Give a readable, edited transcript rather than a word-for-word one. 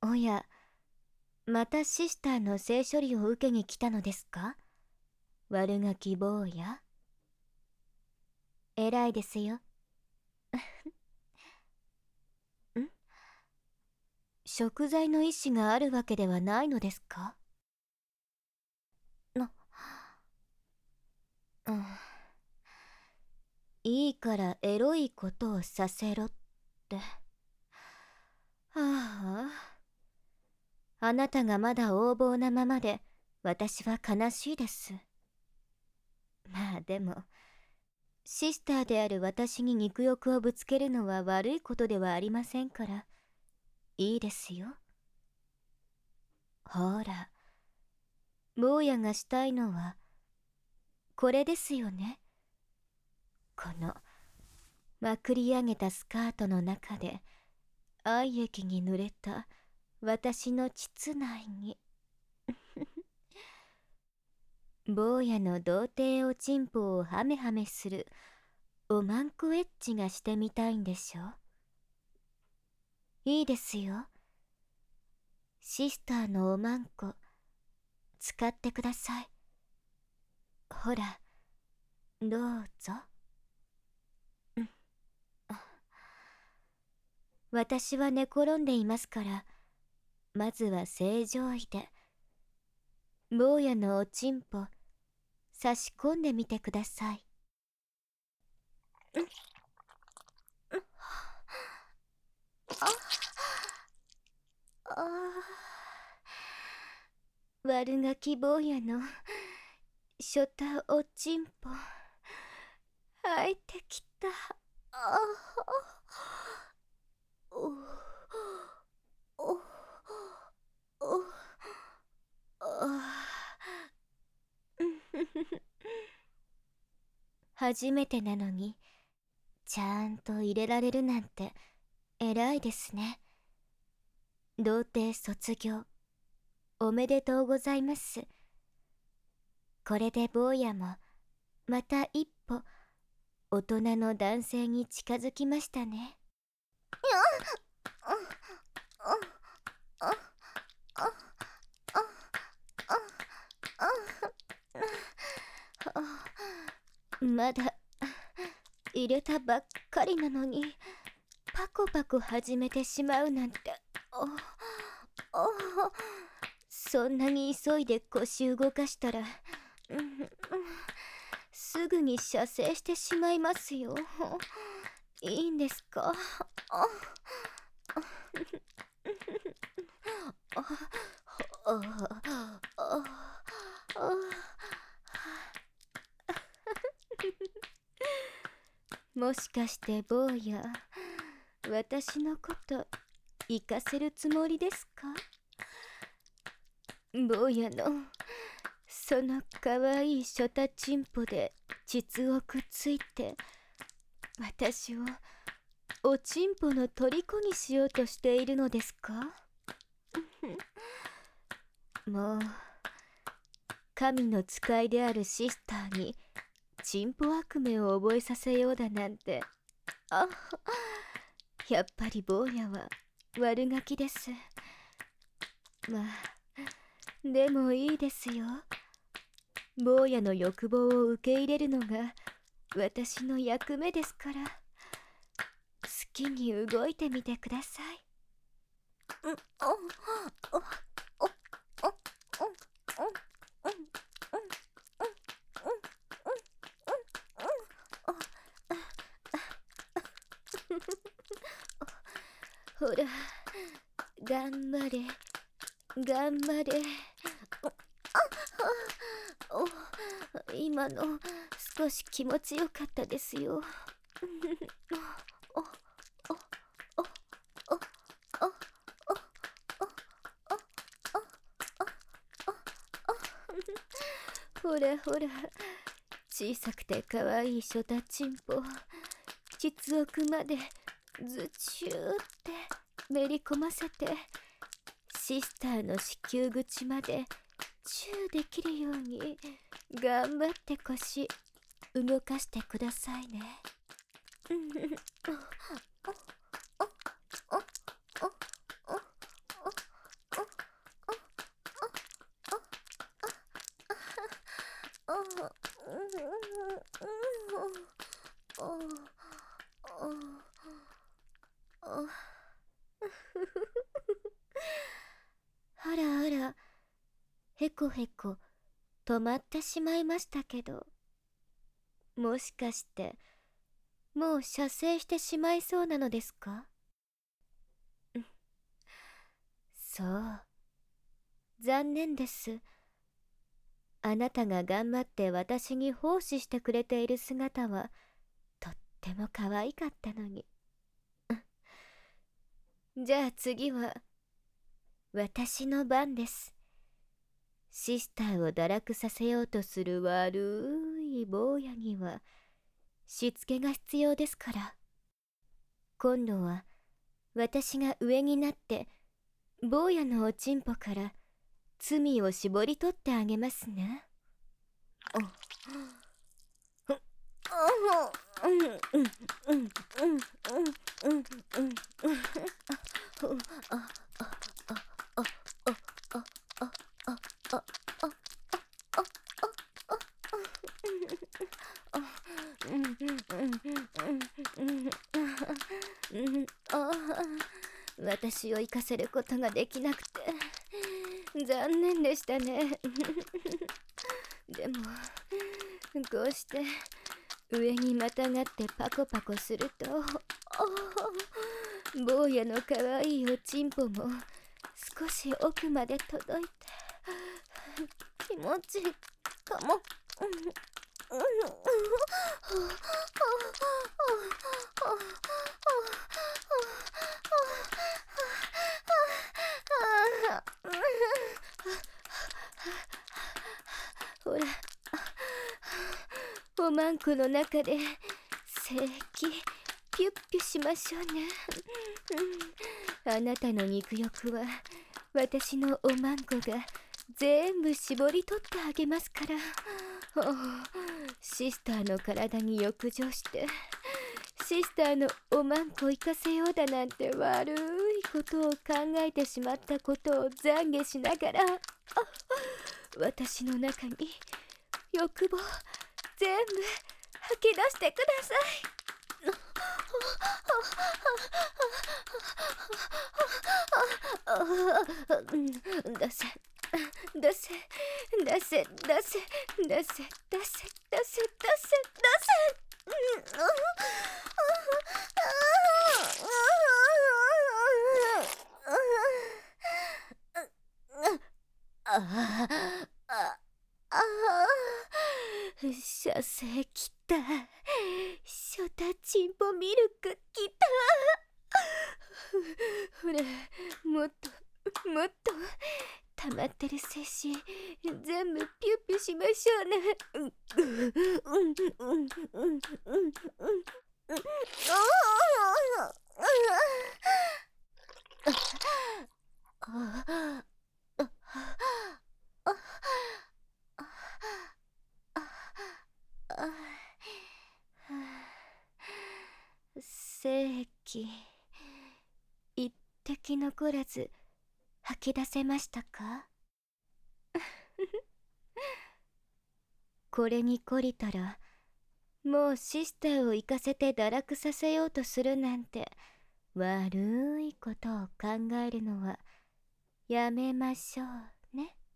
おや、またシスターの性処理を受けに来たのですか？悪ガキ坊や。偉いですよ。ん？贖罪の意思があるわけではないのですか？な、うん。いいからエロいことをさせろって。はあ、あなたがまだ横暴なままで私は悲しいです。まあでも、シスターである私に肉欲をぶつけるのは悪いことではありませんから、いいですよ。ほら、坊やがしたいのはこれですよね。このまくり上げたスカートの中で愛液に濡れた私の膣内に坊やの童貞おちんぽをハメハメするおまんこエッチがしてみたいんでしょ？いいですよ。シスターのおまんこ使ってください。ほら、どうぞ。私は寝転んでいますから、まずは正常位で坊やのおちんぽ差し込んでみてください。悪ガキ坊やのショタおちんぽ入ってきた。おおお初めてなのにちゃんと入れられるなんて偉いですね。童貞卒業おめでとうございます。これで坊やもまた一歩大人の男性に近づきましたね。まだ入れたばっかりなのにパコパコ始めてしまうなんて。そんなに急いで腰動かしたら、すぐに射精してしまいますよ。いいんですか？もしかして坊や、私のこと行かせるつもりですか？坊やのそのかわいいショタチンポで膣をくっついて私をおちんぽの虜にしようとしているのですか？もう神の使いであるシスターにチンポ悪夢を覚えさせようだなんて。あ、やっぱり坊やは悪ガキです。まあでもいいですよ。坊やの欲望を受け入れるのが私の役目ですから、好きに動いてみてください。ほら、頑張れ頑張れ。今の少し気持ちよかったですよ。ほらほら、小さくてかわいいショタチンポ膣奥までズチューってめり込ませて、シスターの子宮口までチューできるように頑張って腰動かしてくださいね。 あらあら、へこへこ止まってしまいましたけど、もしかしてもう射精してしまいそうなのですか？そう、残念です。あなたが頑張って私に奉仕してくれている姿はとっても可愛かったのに。じゃあ次は私の番です。シスターを堕落させようとする悪い坊やにはしつけが必要ですから。今度は私が上になって坊やのおちんぽから罪を絞り取ってあげますね。私を生かせることができなくて残念でしたね。でもこうして上にまたがってパコパコすると、坊やのかわいいおちんぽも少し奥まで届いて気持ちいいかも。ほら、おまんこの中で精液ピュッピュしましょうね。あなたの肉欲は私のおまんこが全部絞り取ってあげますから。シスターの体に浴場してシスターのおまんこ行かせようだなんて悪いことを考えてしまったことを懺悔しながら、私の中に欲望全部吐き出してください。出せ出せ出せ出せ出せ出せ出せ出せ出せ。射精きた。ショタチンポミルクきた。ほら、もっともっと溜まってる精子全部ピュッピュしましょうね。精液一滴残らず吐き出せましたか？これに懲りたらもうシスターを行かせて堕落させようとするなんて悪いことを考えるのはやめましょうね。